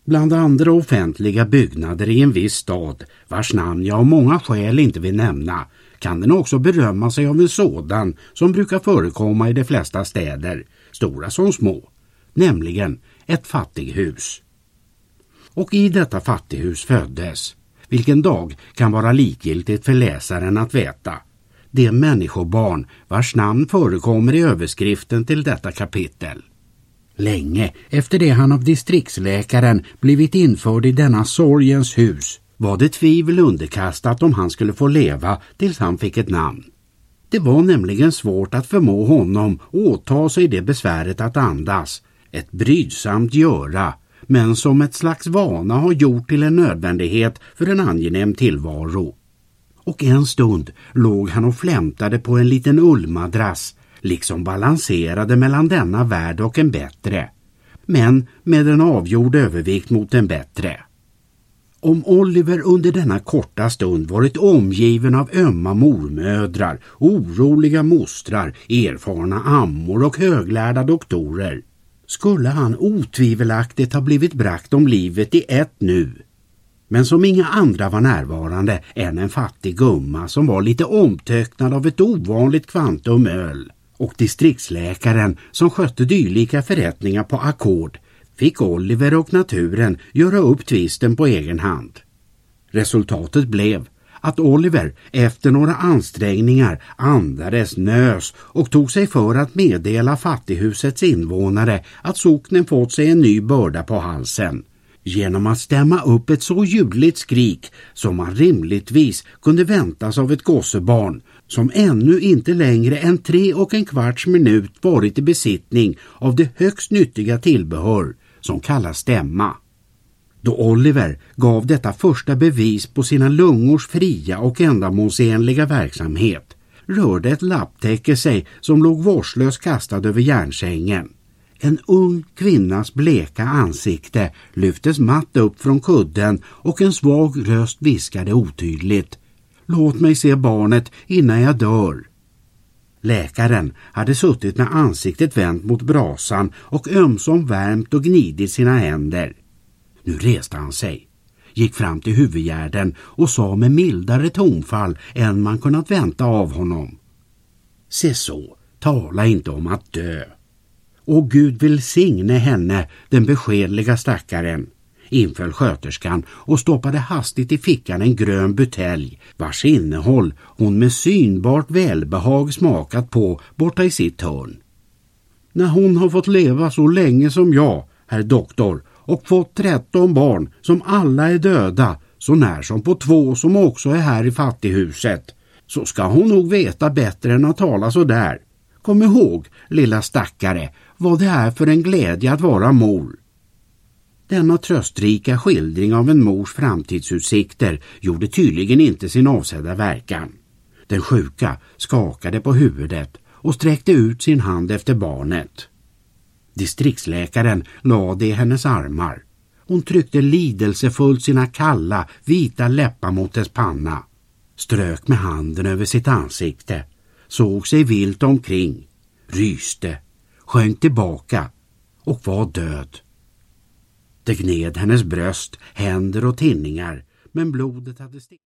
Bland andra offentliga byggnader i en viss stad, vars namn jag av många skäl inte vill nämna, kan den också berömma sig av en sådan som brukar förekomma i de flesta städer, stora som små, nämligen ett fattighus. Och i detta fattighus föddes, vilken dag kan vara likgiltigt för läsaren att veta, det människobarn vars namn förekommer i överskriften till detta kapitel. Länge efter det han av distriktsläkaren blivit införd i denna sorgens hus var det tvivel underkastat om han skulle få leva tills han fick ett namn. Det var nämligen svårt att förmå honom åta sig det besväret att andas, ett brydsamt göra, men som ett slags vana har gjort till en nödvändighet för en angenäm tillvaro. Och en stund låg han och flämtade på en liten ullmadrass, liksom balanserade mellan denna värld och en bättre, men med en avgjord övervikt mot en bättre. Om Oliver under denna korta stund varit omgiven av ömma mormödrar, oroliga mostrar, erfarna ammor och höglärda doktorer, skulle han otvivelaktigt ha blivit bragt om livet i ett nu. Men som inga andra var närvarande än en fattig gumma som var lite omtöcknad av ett ovanligt kvantum öl, och distriktsläkaren som skötte dylika förrättningar på ackord, fick Oliver och naturen göra upp tvisten på egen hand. Resultatet blev att Oliver efter några ansträngningar andades, nös och tog sig för att meddela fattighusets invånare att socknen fått sig en ny börda på halsen, genom att stämma upp ett så ljudligt skrik som man rimligtvis kunde väntas av ett gossebarn som ännu inte längre än 3,25 minuter varit i besittning av det högst nyttiga tillbehör som kallas stämma. Då Oliver gav detta första bevis på sina lungors fria och ändamålsenliga verksamhet, rörde ett lapptäcke sig som låg vårdslöst kastad över järnsängen. En ung kvinnas bleka ansikte lyftes matt upp från kudden och en svag röst viskade otydligt: "Låt mig se barnet innan jag dör." Läkaren hade suttit med ansiktet vänt mot brasan och ömsom värmt och gnidit sina händer. Nu reste han sig, gick fram till huvudgärden och sa med mildare tonfall än man kunnat vänta av honom: "Se så, tala inte om att dö." "Och Gud välsigne henne, den beskedliga stackaren", inföll sköterskan och stoppade hastigt i fickan en grön butelj, vars innehåll hon med synbart välbehag smakat på borta i sitt hörn. "När hon har fått leva så länge som jag, herr doktor, och fått 13 barn som alla är döda, så när som på 2 som också är här i fattighuset, så ska hon nog veta bättre än att tala så där. Kom ihåg, lilla stackare, vad det är för en glädje att vara mor." Denna tröstrika skildring av en mors framtidsutsikter gjorde tydligen inte sin avsedda verkan. Den sjuka skakade på huvudet och sträckte ut sin hand efter barnet. Distriktsläkaren lade i hennes armar. Hon tryckte lidelsefullt sina kalla, vita läppar mot dess panna, strök med handen över sitt ansikte, såg sig vilt omkring, ryste, sjönk tillbaka och var död. Det gned hennes bröst, händer och tinningar, men blodet hade